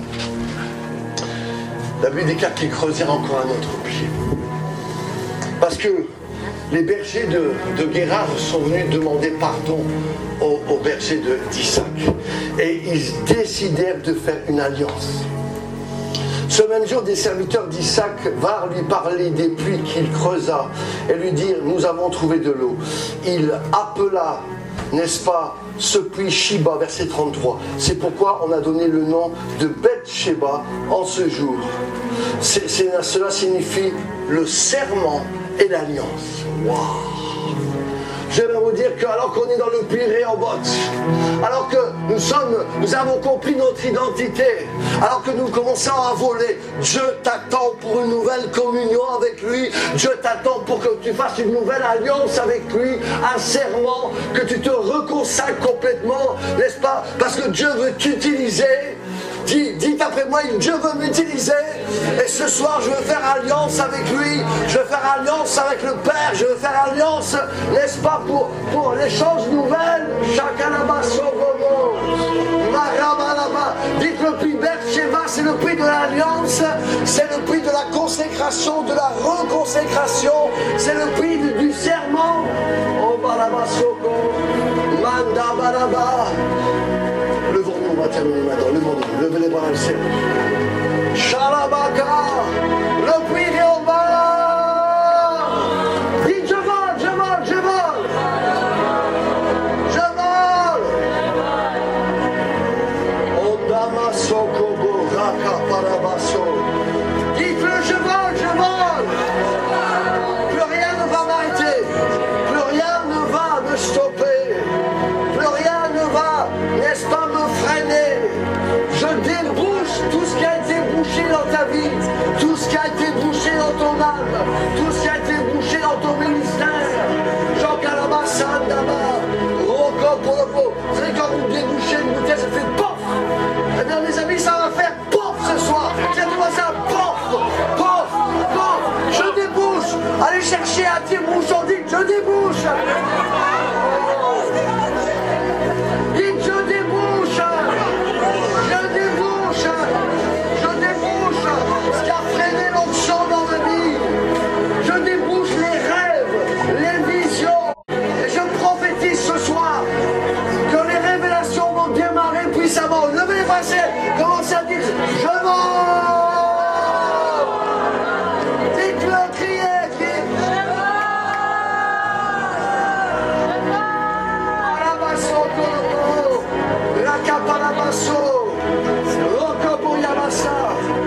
[SPEAKER 2] La Bible déclare qu'ils creusèrent encore un autre puits. Parce que les bergers de, de Guérard sont venus demander pardon aux, aux bergers de, d'Isaac. Et ils décidèrent de faire une alliance. Ce même jour, des serviteurs d'Isaac vinrent lui parler des puits qu'il creusa et lui dirent, nous avons trouvé de l'eau. Il appela, n'est-ce pas, ce puits Shiba, verset trente-trois. C'est pourquoi on a donné le nom de Beth-Sheba en ce jour. C'est, c'est, cela signifie le serment et l'alliance. Waouh! J'aimerais vous dire que alors qu'on est dans le puits Réhoboth, alors que nous sommes, nous avons compris notre identité, alors que nous commençons à voler, Dieu t'attend pour une nouvelle communion avec lui. Dieu t'attend pour que tu fasses une nouvelle alliance avec lui, un serment, que tu te reconsacres complètement, n'est-ce pas? Parce que Dieu veut t'utiliser. Dites, dites après moi, Dieu veut m'utiliser. Et ce soir, je veux faire alliance avec lui. Je veux faire alliance avec le Père. Je veux faire alliance, n'est-ce pas, pour, pour les choses nouvelles. Chakalaba Sogomo. Marabalaba. Dites le puits Beth-Sheba, c'est le puits de l'alliance. C'est le puits de la consécration, de la reconsécration. C'est le puits du, du serment. Oh, Balaba Sogo. Manda Balaba. Levons-nous, on va terminer maintenant. Levons-nous, levez les bras dans le ciel. Shalabaka, le puits Réhoboth. Dites, je vole, je vole, je vole. Je vole. Ondama Sokobo, Raka Parabaso. Dites-le, je vole, je vole. Plus rien ne va m'arrêter. Plus rien ne va me stopper. Plus rien ne va, n'est-ce pas, me freiner. Je débouche tout ce qui a été bouché dans ta vie, tout ce qui a été bouché dans ton âme, tout ce qui a été bouché dans ton ministère. Jean Calabassan d'abord, Rocco Polopo. Vous savez, quand vous débouchez une bouteille, ça fait pof. Eh bien, mes amis, ça va faire pof ce soir. Tiens-toi ça, pof, pof, pof. Je débouche. Allez chercher un petit bouchon, dites, je débouche. Dites, je débouche. Levez les bras, ciel. Commencez à dire, je vends. Dites-le, criez, criez. Alabasso, Kolobo, Rakapalabasso, Rokobo Yamasa.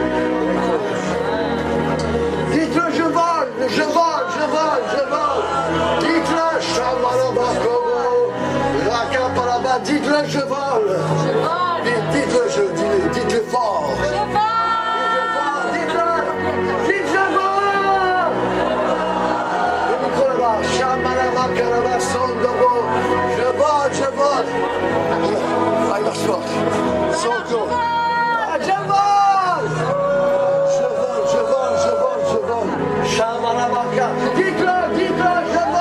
[SPEAKER 2] Dites-le, je vole, je vole, je vole, je vole. Dites-le, Shamalabakobo, Rakapalaba, dites-le, je vole. Dites- Dites-le, je dis-le, dites-le fort. Dites-le, dites je vole. Le micro là-bas, Shamalabakalabasondo, je vole, je vole. Ah, il marche fort. Sonko. Ah, je vole. Je vole, je vole, je vole, je vole. Shamalabaka. Dites-le, dites-le, je vole.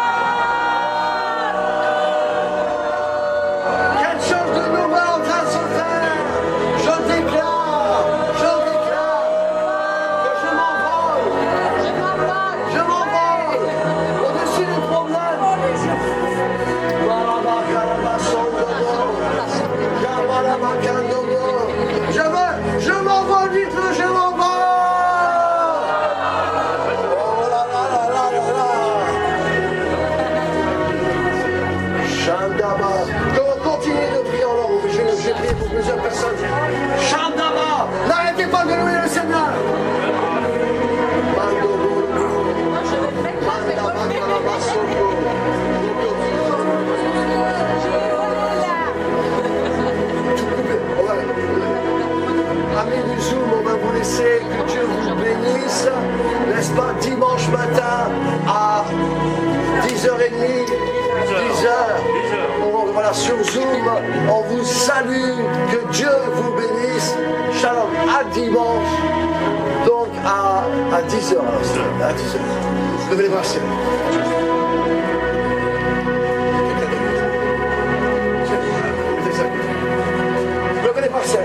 [SPEAKER 2] Quelque chose de nouveau en train de se faire. Je déclare, je déclare que je m'envole. Je m'envole au-dessus des problèmes. Je veux, je m'envole, dites-le, je m'envole. Oh là là là là là là. Shandaba. Continuez de prier en langue. J'ai j'ai prié pour plusieurs personnes. Shandaba. N'arrêtez pas de louer le Seigneur. Amis du Zoom, on va vous laisser, que Dieu vous bénisse, n'est-ce pas, dimanche matin à dix heures trente, dix heures, on- voilà, sur Zoom, on vous salue, que Dieu vous bénisse, shalom, à dimanche, donc à, à dix heures, alors, à dix heures, levez les bras, ciel. Levez les bras, ciel.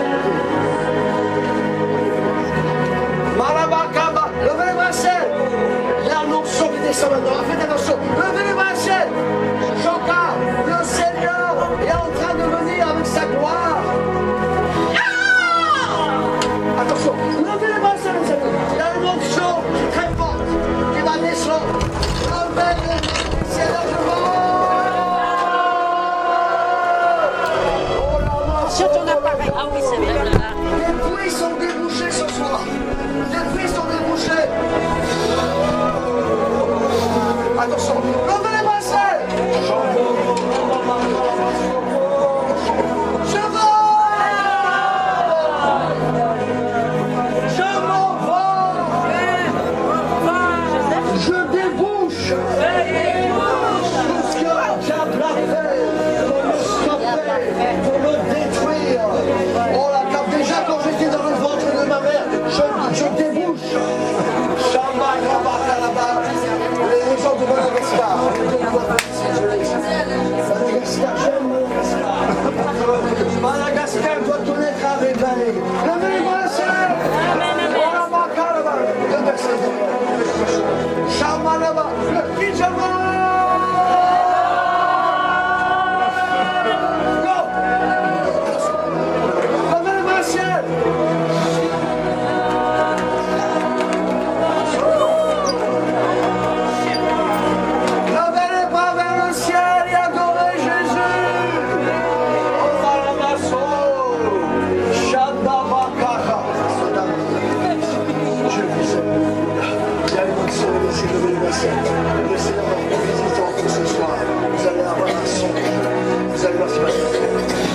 [SPEAKER 2] Marabakaba, levez les bras, ciel. Il y a l'onction qui descend maintenant, faites attention. Levez les bras, ciel. J'entends, le Seigneur est en train de venir avec sa gloire. Ah! Attention, levez les bras, ciel, les amis. Il y a une onction très forte qui va descendre. Levez les bras, ciel, je vois.
[SPEAKER 5] Sur ton appareil. Ah oui, c'est vrai. Là.
[SPEAKER 2] Les puits sont débouchés ce soir. Les puits sont débouchés. Attention, levez les bras, ciel. Je vole. Je m'envole. Je débouche. Tout ce que le diable a fait pour me stopper, pour me détruire. Oh la cape, déjà quand j'étais dans le ventre de ma mère, je, je débouche. Shama, Graba, Kalaba, les gens de Madagascar. Madagascar, j'aime Madagascar. Madagascar doit connaître un réveil. Levez les bras, ciel. Oh la Makalaba. Le verset. Shama, là-bas. Le pyjama. Levez les bras, ciel. Levez les bras vers le ciel et adorez Jésus. Oh, Malamasso. Shandabakaha. Je vous aime. Il y a une onction, laissez lever les bras, ciel. Le Seigneur va vous visiter encore ce soir. Vous allez avoir un son. Vous allez voir ce qui va se passer.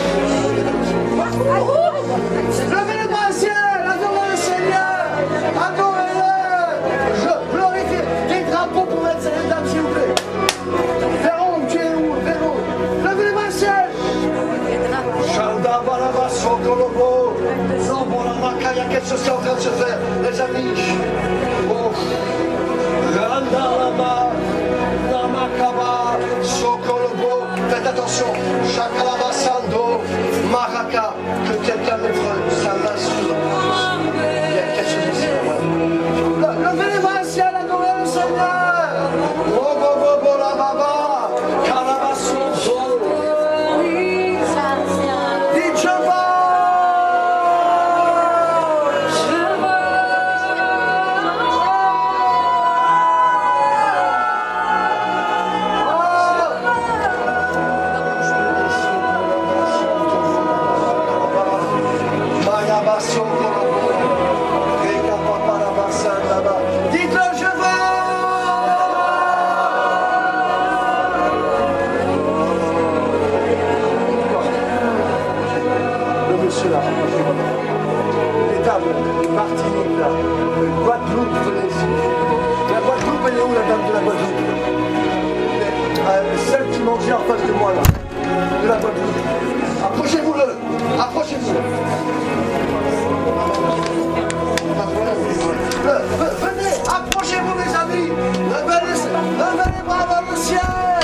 [SPEAKER 2] Levez les bras, ciel. Adorez le Seigneur. Adorez-le. Je glorifie. Des drapeaux pour mettre ces dames, s'il vous plaît. Véron, tu es où? Véron. Levez les bras, ciel. Shandabalaba, Sokolobo. Non, bon, la Maka, il y a quelque chose qui est en train de se faire, les amis. Oh. Randalaba, Namakaba, Sokolobo. Faites attention. Shakalaba, Sando, Maraka. Que quelqu'un mette sa main sur. Il y a quelque chose ici. Le- Levez les bras, ciel, adorez le Seigneur. Robo, bobo, la baba. Kalaba, Sonso. Dites je vole. Dites-le, je veux.
[SPEAKER 1] Le monsieur là, les tables, Martinique là, Guadeloupe, venez ici. La Guadeloupe, elle est où la dame de la Guadeloupe? Euh, Celle qui mangeait en face de moi là, de la Guadeloupe. Approchez-vous-le, approchez-vous-le. Venez, approchez-vous mes amis. Levez les, levez les bras vers le ciel.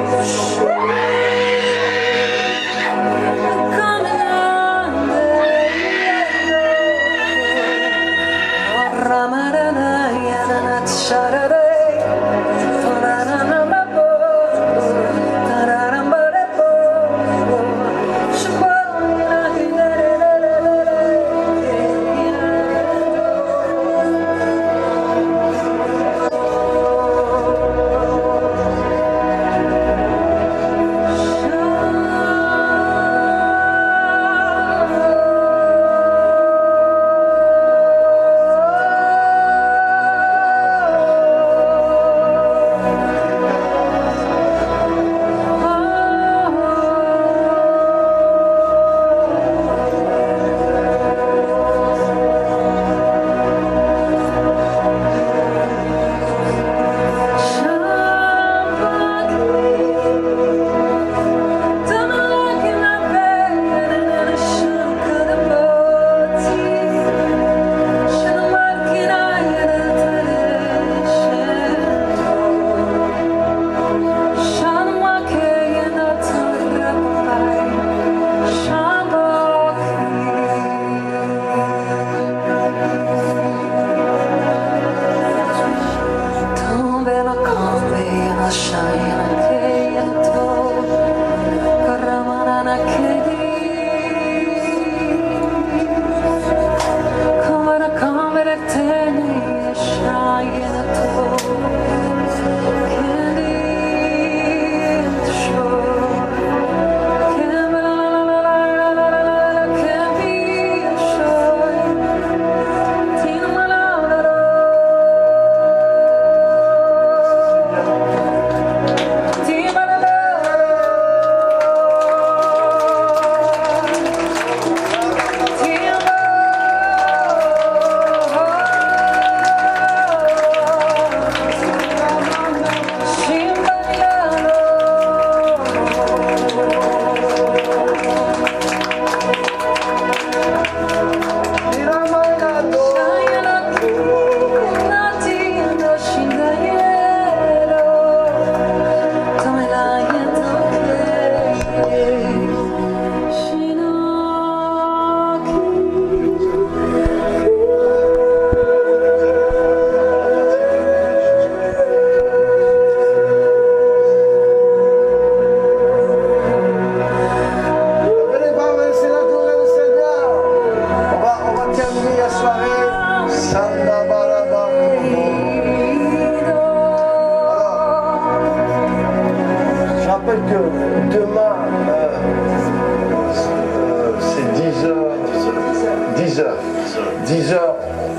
[SPEAKER 2] dix heures,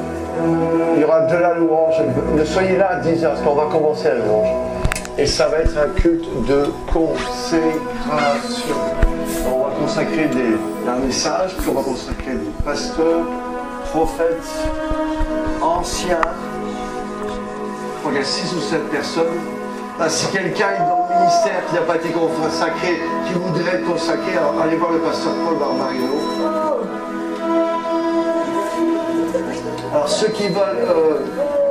[SPEAKER 2] il y aura de la louange. Ne soyez là à dix heures, parce qu'on va commencer la louange. Et ça va être un culte de consécration. On va consacrer des, un message, puis on va consacrer des pasteurs, prophètes, anciens. Je crois qu'il y a six ou sept personnes. Là, si quelqu'un est dans le ministère qui n'a pas été consacré, qui voudrait être consacré, alors allez voir le pasteur Paul Barbarino. Alors ceux qui veulent, euh,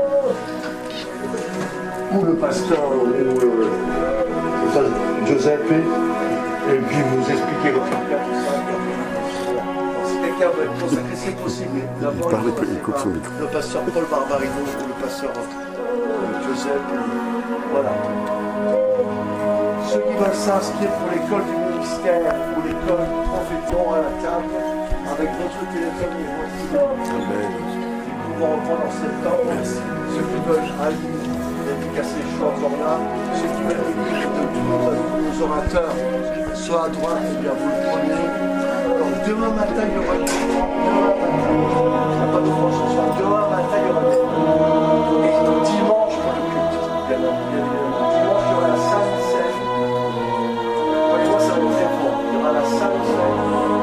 [SPEAKER 2] ou le pasteur, ou euh, Giuseppe, et puis vous expliquer votre cas, tout ça. Si quelqu'un veut être consacré, c'est possible. D'abord, le, le pasteur Paul Barbarino ou le pasteur euh, Giuseppe, voilà. Ceux qui veulent s'inscrire pour l'école du ministère ou l'école prophétique à la table, avec votre téléphone et votre email. Nous pouvons reprendre en septembre. Merci. Ceux qui veulent un livre dédicacé, je suis encore là. Ceux qui veulent le livre de tous nos, nos orateurs, soit à droite, et bien vous le prenez. Donc demain matin, il y aura des cours. Demain matin, il n'y a pas de France ce soir. Demain matin, il y aura des cours. Et dimanche pour le culte. Bien, bien, bien. Dimanche, il y aura la salle scène. Voyez-moi, ça va être très fort. Il y aura la salle scène.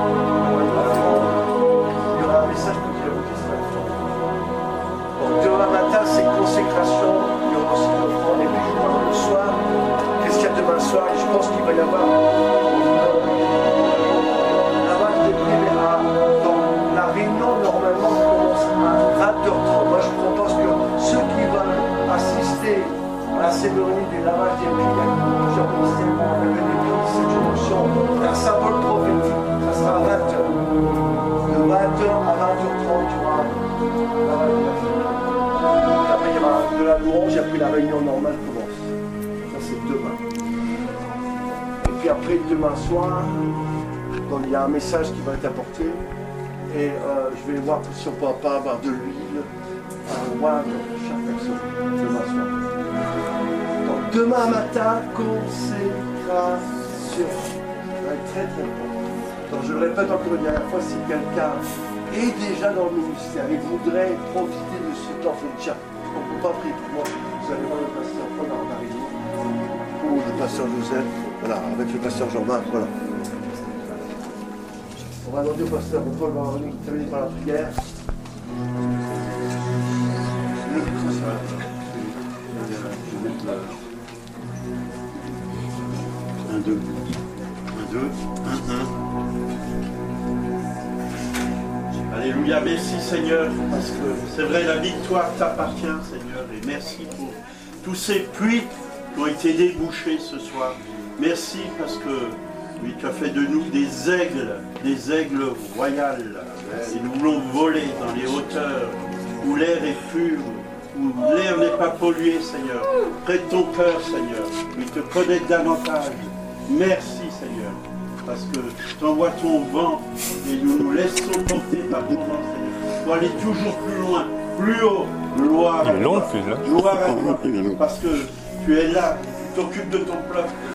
[SPEAKER 2] Il y aura un message pour dire qui sera fort. Donc demain matin, c'est consécration. Il y aura aussi le fond. Et puis je crois que le soir, qu'est-ce qu'il y a demain soir? Et je pense qu'il va y avoir la vache des prix. Dans la réunion, normalement, commence à vingt heures trente. Moi, je propose que ceux qui veulent assister à la cérémonie du lavage des pieds,
[SPEAKER 1] plusieurs ministères pour enlever cette jonction, un symbole prophétique. Ça sera à vingt heures. De vingt heures à vingt heures trente, tu auras la révélation. Après, il y aura de la louange et après la réunion normale commence. Ça, c'est demain. Et puis après, demain soir, donc, il y a un message qui va être apporté. Et euh, je vais voir si on ne pourra pas avoir de l'huile à oindre pour chaque personne demain soir. Donc demain matin, consécration. Ça va être très très important. Donc je le répète encore une dernière fois, si quelqu'un est déjà dans le ministère et voudrait profiter de ce temps, il faut le dire. On ne peut pas prier pour moi. Vous allez voir le pasteur Paul Arnaud ou le pasteur Joseph, voilà, avec le pasteur Jean-Marc, voilà. On va demander au pasteur Paul va venir terminer par la prière. Le micro, ça va. Un, deux. Un, deux. Un, un.
[SPEAKER 4] Alléluia, merci Seigneur, parce que c'est vrai, la victoire t'appartient Seigneur, et merci pour tous ces puits qui ont été débouchés ce soir. Merci parce que oui, tu as fait de nous des aigles, des aigles royales, et nous voulons voler dans les hauteurs où l'air est pur, où l'air n'est pas pollué Seigneur. Près de ton cœur Seigneur, oui, te connaître davantage. Merci Seigneur. Parce que tu envoies ton vent et nous nous laissons porter par ton vent, Seigneur. Pour aller toujours plus loin, plus haut. Gloire à toi. Gloire à toi. Parce que tu es là, tu t'occupes de ton peuple.